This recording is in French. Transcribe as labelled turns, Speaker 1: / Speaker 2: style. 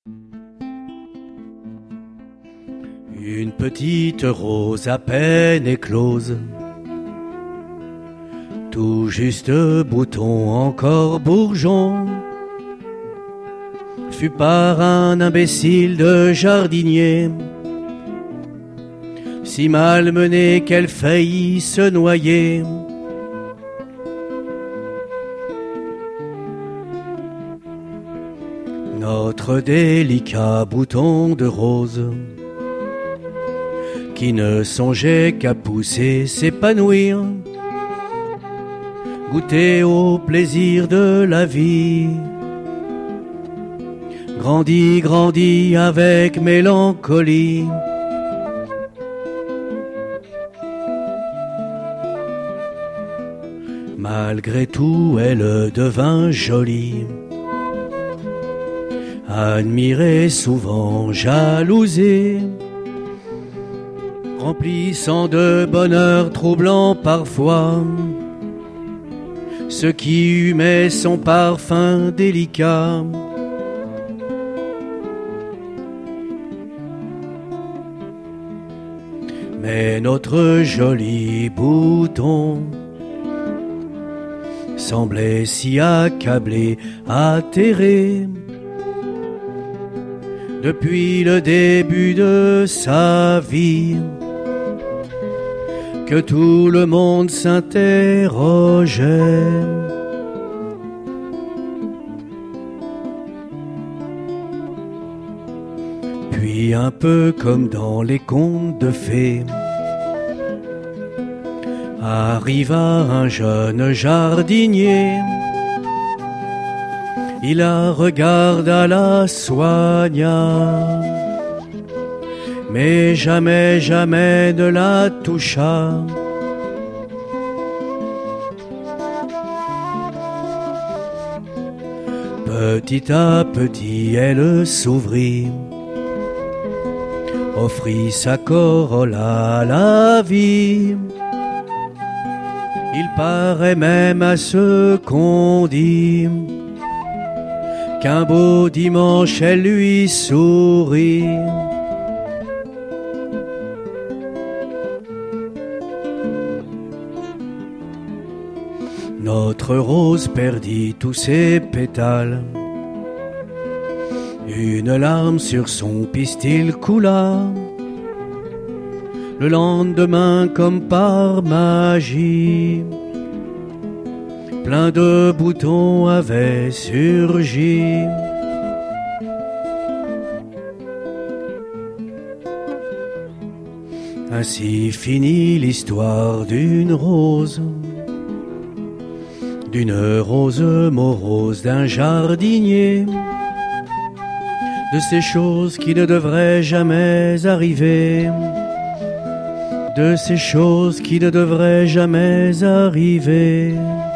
Speaker 1: Une petite rose à peine éclose, tout juste bouton encore bourgeon, fut par un imbécile de jardinier si malmenée qu'elle faillit se noyer. Notre délicat bouton de rose, qui ne songeait qu'à pousser, s'épanouir, goûter au plaisir de la vie, grandit, grandit avec mélancolie. Malgré tout, elle devint jolie, admirée, souvent jalousée, remplissant de bonheur, troublant parfois ce qui humait son parfum délicat. Mais notre joli bouton semblait si accablé, atterré, depuis le début de sa vie, que tout le monde s'interrogeait. Puis un peu comme dans les contes de fées, arriva un jeune jardinier. Il la regarda, la soigna, mais jamais, jamais ne la toucha. Petit à petit, elle s'ouvrit, offrit sa corolle à la vie. Il paraît même à ce qu'on dit qu'un beau dimanche elle lui sourit. Notre rose perdit tous ses pétales, une larme sur son pistil coula. Le lendemain, comme par magie, plein de boutons avaient surgi. Ainsi finit l'histoire d'une rose morose d'un jardinier, de ces choses qui ne devraient jamais arriver, de ces choses qui ne devraient jamais arriver.